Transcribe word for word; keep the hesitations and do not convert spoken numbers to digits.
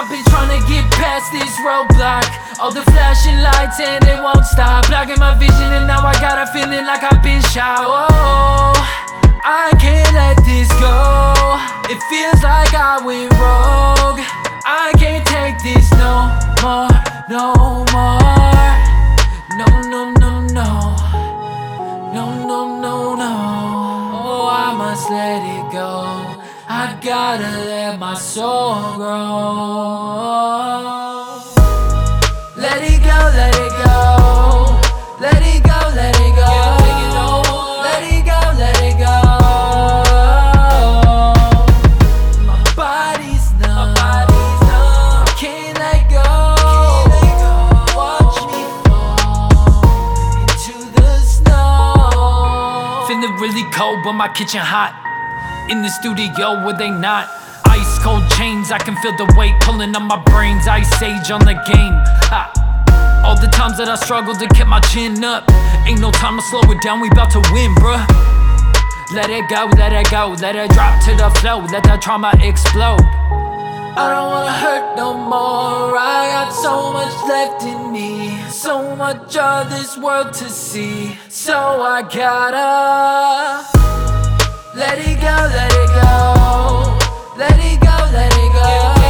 I've been trying to get past this roadblock. All the flashing lights and they won't stop, blocking my vision, and now I got a feeling like I've been shot. Oh, I can't let this go. It feels like I went rogue. I can't take this no more, no more. No, no, no, no. No, no, no, no. Oh, I must let it go. I gotta let my soul grow. Let it go, let it go. Let it go, let it go. Let it go, let it go. My body's numb. I can't let go. Watch me fall into the snow. Feeling really cold, but my kitchen hot. In the studio where they not. Ice cold chains, I can feel the weight pulling on my brains. Ice age on the game. Ha. All the times that I struggled to keep my chin up. Ain't no time to slow it down, we bout to win, bruh. Let it go, let it go, let it drop to the flow. Let that trauma explode. I don't wanna hurt no more. I got so much left in me, so much of this world to see. So I gotta let it go, let it go. Let it go, let it go.